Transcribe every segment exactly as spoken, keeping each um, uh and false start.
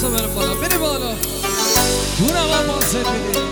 دستا بره بالا بره بالا جونم هم ماسد بده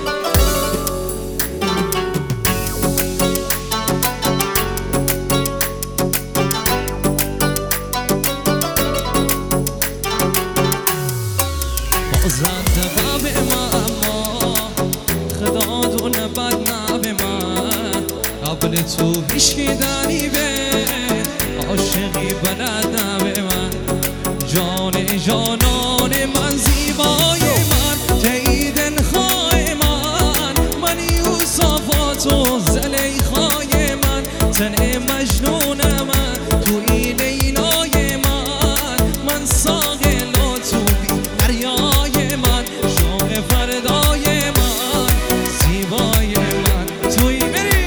بازنده باب ما اما خدا دونه بد نبه من قبل تو هیچکی دنی به عاشقی بلد نبه من جان جانان من زیبای من تیدن خواه من من یوسفات و زلیخای من تن مجنون من توی لیلای من من ساقل و تو بی دریای من شوق فردای من زیبای من توی بری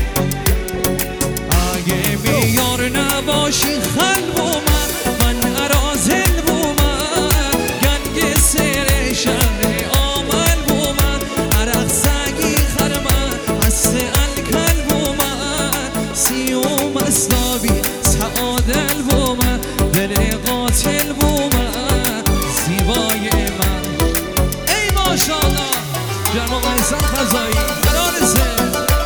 اگه بیار نباشی خلو من من ارازل بو من گنگ سر شهر آمل بو من عرق سگی خرمن هست الکل بو من سیوم اسلاوی سعادل بو من دل قاتل بو من زیبای من ای ماشاءالله جرم آقا حسن فضایی قرار سر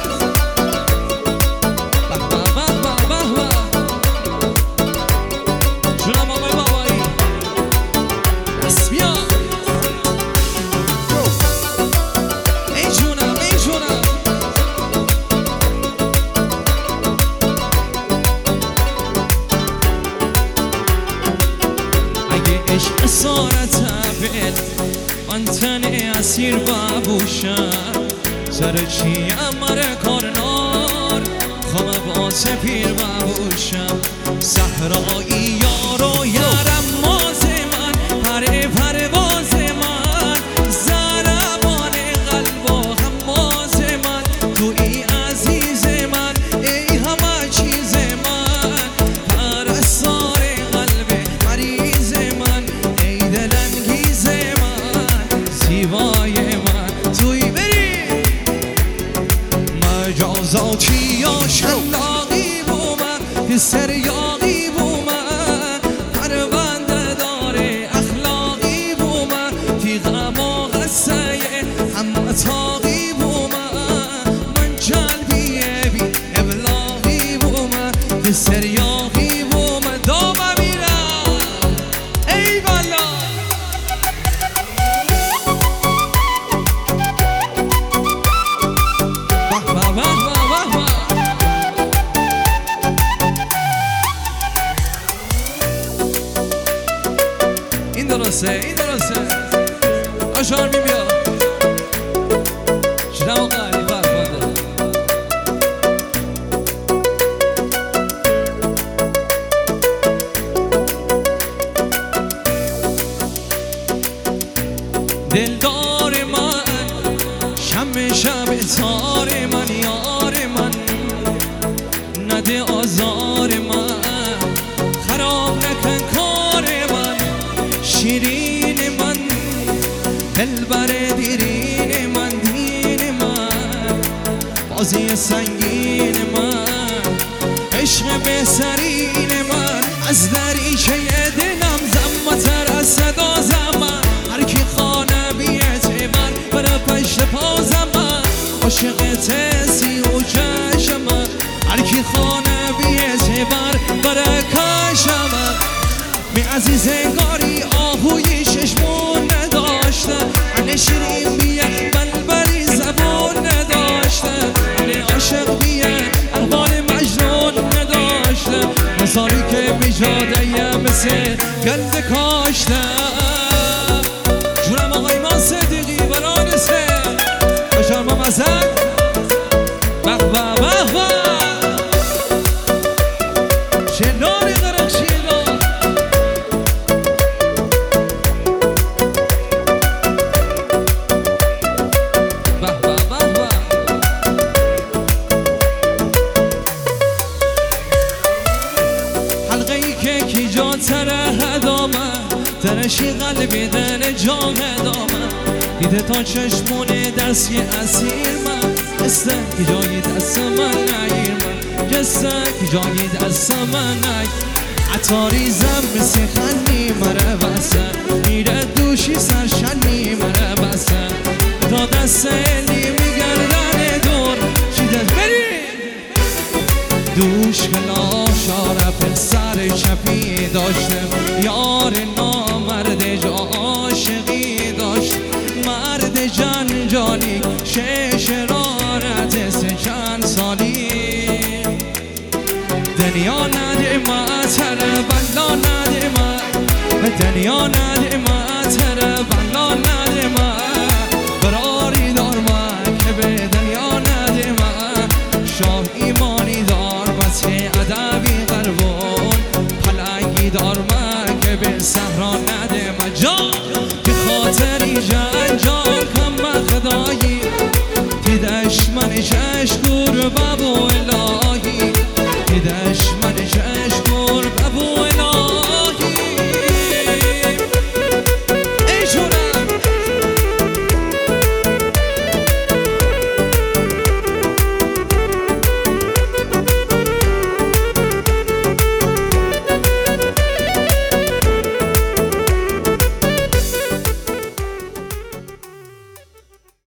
عشق سارت بل من تن اسیر بابوشم سر چی امر کارنار خواب با سپیر بابوشم صحرایی یارو یارم ماز من پر پرواز من زربان قلب و هماز من توی عزیز من ای همه چیز من پرستار قلب مریض من زیبای من توی بری مجازاتی یا شلاقی بو من که سریاقی بو من پرونده داره اخلاقی بو من تیغم و غصه هم تاقی بو من من جلبیه بی ابلاغی بو من که سریاقی بو من دامه میرم ای بالا این درسته این درسته آشار می بیا شنم و قلی برفانده دلدار من شم شب تار من یار من نده آزار من خراب نکن کار من شیرین من دلبر دیرین من دین من بازی سنگین من عشق بهترین من از دریچه دلم زمتر از صدا زمن هر کی خانه بیت من برا پشت پازم من عاشق تسی و چشم من هر کی خانه بیت من برا کشم من می عزیز انگاری آهوی چشمون نداشتم علی شیرین بیه بلبلی زبون نداشتم علی عاشق بیه احوال مجنون نداشتم مثالی که بیجاده یه مثل گلد کاشتم جونم آقای ما صدیقی برای سه بشار ما مزد بخ بخ بخ بخ شنانی غرق شیلا ترشی قلبی دل جان دامن دیده تا چشمونه دستی اسیر من جسته که جایی دست من نگیر من جسته که جایی دست من نگیر عطاری زم مثل خنی مره بسن میره دوشی سرشنی مره بسن تا دست الی میگردن دور چیده بری دوش خلا شارف سر چپی داشتم یار نامرد جا عاشقی داشت مرد جنجالی شش رارت سه چند سالی دنیا ندیمت هر بلا ندیمت دنیا ندیمت هر بلا ندیمت براری دار من که به دنیا ندیمت شاه ایمانی دار بس ادبی قربون پلنگی دار من که به صحرا ندیمت جان که خاطری جنجال کم خدایی تی دشمن چشکور بابو